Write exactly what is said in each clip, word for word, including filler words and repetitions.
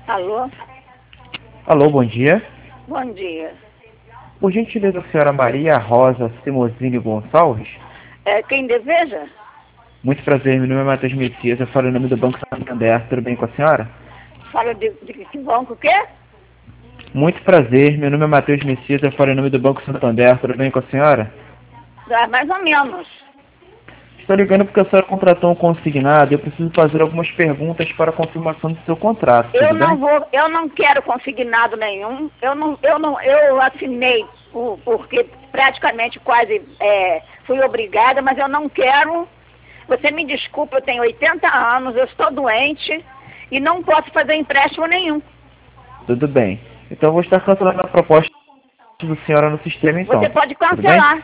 Alô? Alô, bom dia. Bom dia. Por gentileza, a senhora Maria Rosa Simozini Gonçalves? É, quem deseja? Muito prazer, meu nome é Matheus Messias, eu falo em nome do Banco Santander, tudo bem com a senhora? Fala de, de que banco, o quê? Muito prazer, meu nome é Matheus Messias, eu falo em nome do Banco Santander, tudo bem com a senhora? Ah, mais ou menos. Estou ligando porque a senhora contratou um consignado e eu preciso fazer algumas perguntas para a confirmação do seu contrato, Eu tudo não bem? vou, eu não quero consignado nenhum. Eu não, eu não, eu assinei por- porque praticamente quase é, fui obrigada, mas eu não quero. Você me desculpa, eu tenho oitenta anos, eu estou doente e não posso fazer empréstimo nenhum. Tudo bem. Então eu vou estar cancelando a proposta da senhora no sistema então, Você pode tudo bem? cancelar,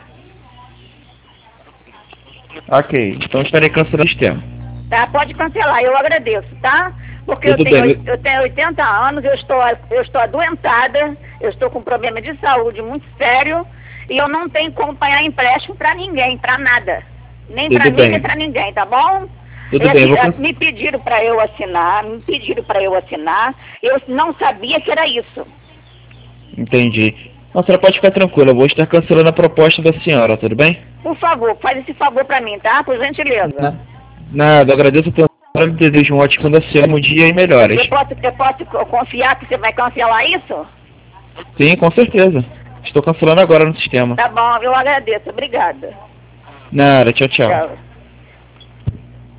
Ok, então estarei cancelando o sistema. tá? Pode cancelar, eu agradeço, tá? Porque eu Tudo tenho, bem. eu tenho oitenta anos, eu estou, eu estou adoentada, eu estou com problema de saúde muito sério e eu não tenho como pagar empréstimo para ninguém, para nada. Nem para Tudo mim, nem bem. para ninguém, tá bom? Tudo É, bem, eu vou é, cancelar. me pediram para eu assinar, me pediram para eu assinar, eu não sabia que era isso. Entendi. Não, a senhora pode ficar tranquila, eu vou estar cancelando a proposta da senhora, tudo bem? Por favor, faz esse favor para mim, tá? Por gentileza. Na- Nada, agradeço a senhora, lhe desejo um ótimo da semana, um dia e melhoras. Eu posso, eu posso co- confiar que você vai cancelar isso? Sim, com certeza. Estou cancelando agora no sistema. Tá bom, eu agradeço. Obrigada. Nada, tchau, tchau. Tchau.